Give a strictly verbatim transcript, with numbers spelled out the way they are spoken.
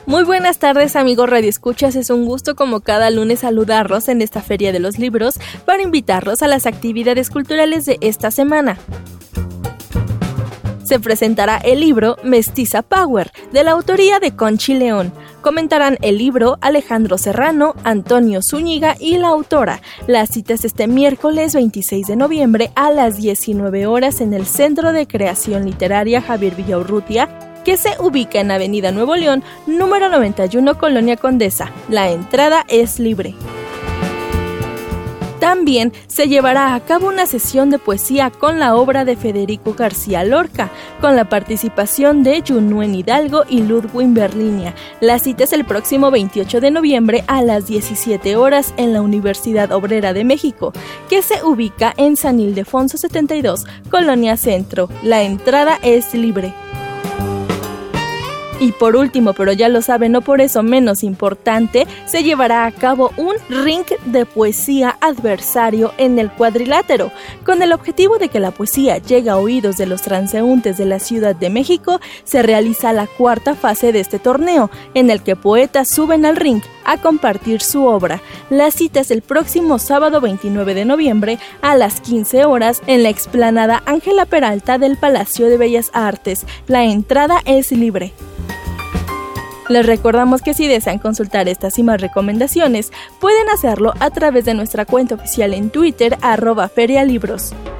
Muy buenas tardes, amigos radioescuchas, es un gusto como cada lunes saludarlos en esta Feria de los Libros para invitarlos a las actividades culturales de esta semana. Se presentará el libro Mestiza Power, de la autoría de Conchi León. Comentarán el libro Alejandro Serrano, Antonio Zúñiga y la autora. La cita es este miércoles veintiséis de noviembre a las diecinueve horas en el Centro de Creación Literaria Javier Villaurrutia, que se ubica en Avenida Nuevo León, número noventa y uno, Colonia Condesa. La entrada es libre. También se llevará a cabo una sesión de poesía con la obra de Federico García Lorca, con la participación de Yunuen Hidalgo y Ludwig Berlinia. La cita es el próximo veintiocho de noviembre a las diecisiete horas en la Universidad Obrera de México, que se ubica en San Ildefonso setenta y dos, Colonia Centro. La entrada es libre. Y por último, pero ya lo saben, no por eso menos importante, se llevará a cabo un ring de poesía adversario en el Cuadrilátero. Con el objetivo de que la poesía llegue a oídos de los transeúntes de la Ciudad de México, se realiza la cuarta fase de este torneo, en el que poetas suben al ring a compartir su obra. La cita es el próximo sábado veintinueve de noviembre a las quince horas en la explanada Ángela Peralta del Palacio de Bellas Artes. La entrada es libre. Les recordamos que si desean consultar estas y más recomendaciones, pueden hacerlo a través de nuestra cuenta oficial en Twitter, arroba ferialibros.